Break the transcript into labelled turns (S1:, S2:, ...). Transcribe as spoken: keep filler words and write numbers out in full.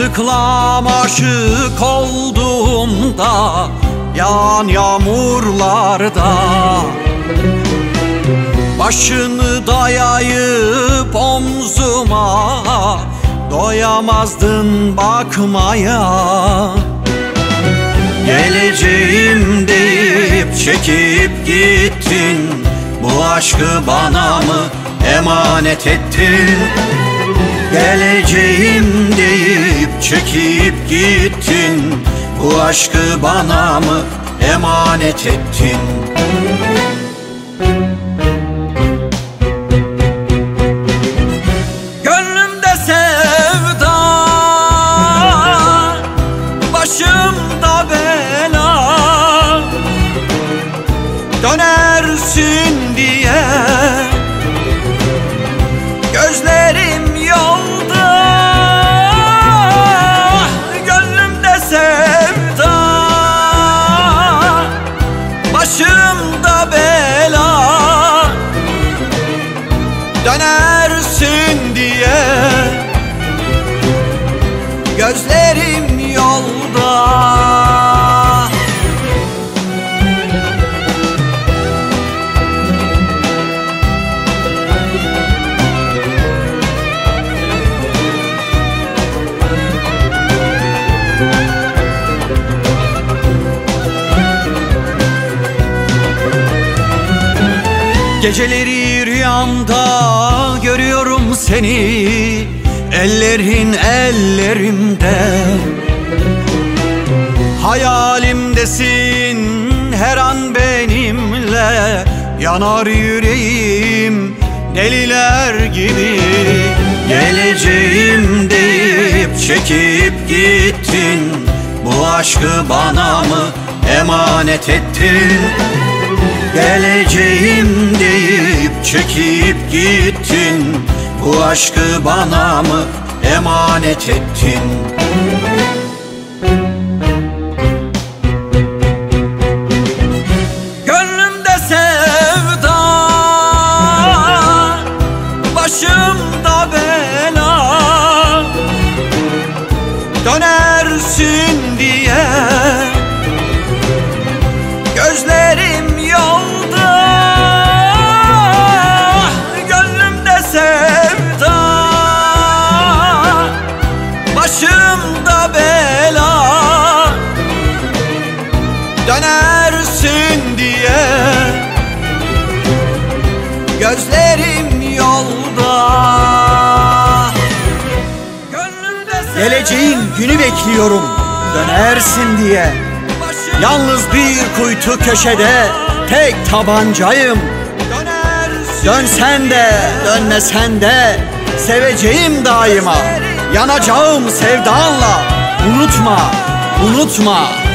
S1: Sırılsıklam aşık olduğumda, yağan yağmurlarda başını dayayıp omzuma, doyamazdın bakmaya. Geleceğim deyip çekip gittin, bu aşkı bana mı emanet ettin? Geleceğim deyip çekip gittin, bu aşkı bana mı emanet ettin? Gönlümde sevda, başımda bela, dönersin diye gözlerim yolda. Gönlümde sevda, başımda bela, dönersin diye gözlerim yolda. Geceleri rüyamda görüyorum seni, ellerin ellerimde. Hayalimdesin her an benimle, yanar yüreğim deliler gibi. Geleceğim deyip çekip gittin, bu aşkı bana mı emanet ettin? Geleceğim deyip çekip gittin, bu aşkı bana mı emanet ettin? Gönlümde sevda, başımda bela, dönersin diye gözlerim yolda. Gönlümde sevda, başımda bela, dönersin diye gözlerim yolda. Geleceğin günü bekliyorum, dönersin diye. Yalnız bir kuytu köşede tek tabancayım. Dönsen de dönmesen de seveceğim daima. Yanacağım sevdanla, unutma, unutma.